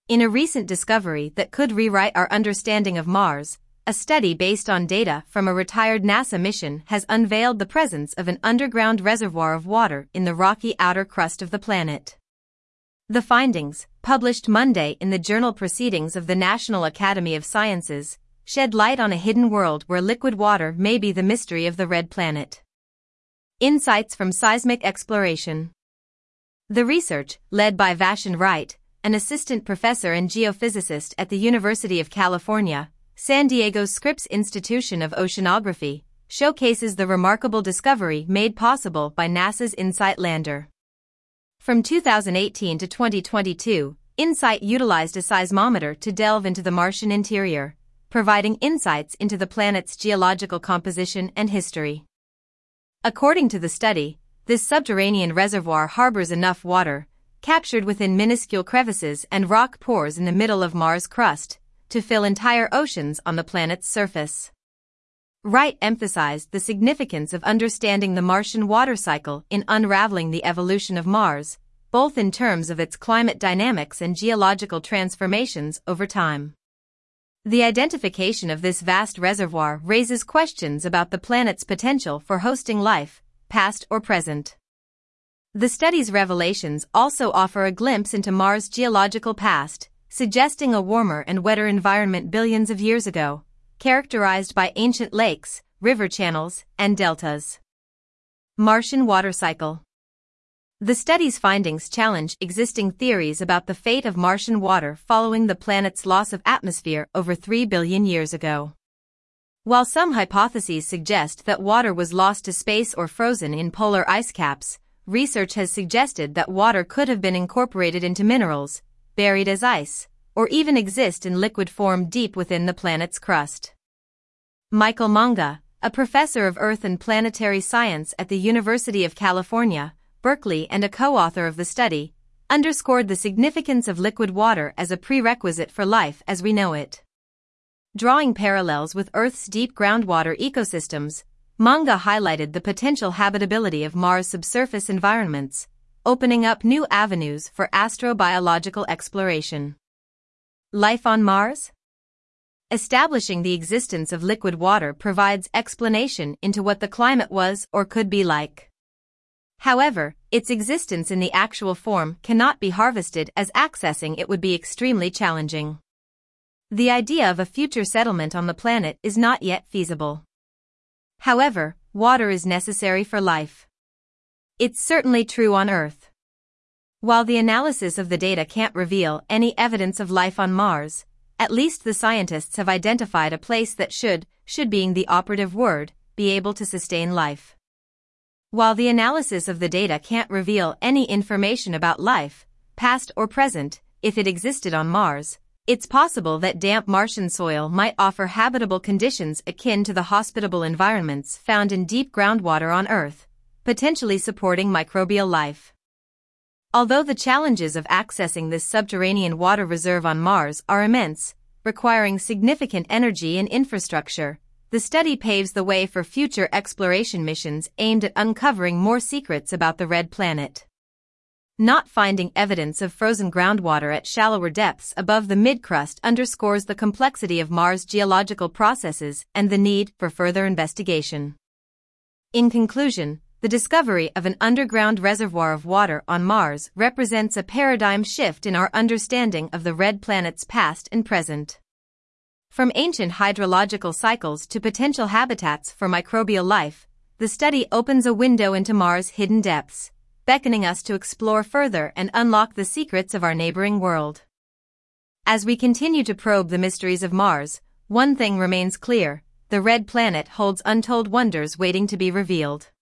In a recent discovery that could rewrite our understanding of Mars, a study based on data from a retired NASA mission has unveiled the presence of an underground reservoir of water in the rocky outer crust of the planet. The findings, published Monday in the journal Proceedings of the National Academy of Sciences, shed light on a hidden world where liquid water may be the mystery of the red planet. Insights from seismic exploration. The research, led by Vashan Wright, an assistant professor and geophysicist at the University of California, San Diego's Scripps Institution of Oceanography, showcases the remarkable discovery made possible by NASA's InSight lander. From 2018 to 2022, InSight utilized a seismometer to delve into the Martian interior, providing insights into the planet's geological composition and history. According to the study, this subterranean reservoir harbors enough water, captured within minuscule crevices and rock pores in the middle of Mars' crust, to fill entire oceans on the planet's surface. Wright emphasized the significance of understanding the Martian water cycle in unraveling the evolution of Mars, both in terms of its climate dynamics and geological transformations over time. The identification of this vast reservoir raises questions about the planet's potential for hosting life, past or present. The study's revelations also offer a glimpse into Mars' geological past, suggesting a warmer and wetter environment billions of years ago, characterized by ancient lakes, river channels, and deltas. Martian water cycle. The study's findings challenge existing theories about the fate of Martian water following the planet's loss of atmosphere over 3 billion years ago. While some hypotheses suggest that water was lost to space or frozen in polar ice caps, research has suggested that water could have been incorporated into minerals, buried as ice, or even exist in liquid form deep within the planet's crust. Michael Monga, a professor of Earth and planetary science at the University of California, Berkeley and a co-author of the study, underscored the significance of liquid water as a prerequisite for life as we know it. Drawing parallels with Earth's deep groundwater ecosystems, Monga highlighted the potential habitability of Mars' subsurface environments, opening up new avenues for astrobiological exploration. Life on Mars? Establishing the existence of liquid water provides explanation into what the climate was or could be like. However, its existence in the actual form cannot be harvested, as accessing it would be extremely challenging. The idea of a future settlement on the planet is not yet feasible. However, water is necessary for life. It's certainly true on Earth. While the analysis of the data can't reveal any evidence of life on Mars, at least the scientists have identified a place that should being the operative word, be able to sustain life. While the analysis of the data can't reveal any information about life, past or present, if it existed on Mars, it's possible that damp Martian soil might offer habitable conditions akin to the hospitable environments found in deep groundwater on Earth, potentially supporting microbial life. Although the challenges of accessing this subterranean water reserve on Mars are immense, requiring significant energy and infrastructure, the study paves the way for future exploration missions aimed at uncovering more secrets about the red planet. Not finding evidence of frozen groundwater at shallower depths above the mid-crust underscores the complexity of Mars' geological processes and the need for further investigation. In conclusion, the discovery of an underground reservoir of water on Mars represents a paradigm shift in our understanding of the red planet's past and present. From ancient hydrological cycles to potential habitats for microbial life, the study opens a window into Mars' hidden depths, beckoning us to explore further and unlock the secrets of our neighboring world. As we continue to probe the mysteries of Mars, one thing remains clear: the red planet holds untold wonders waiting to be revealed.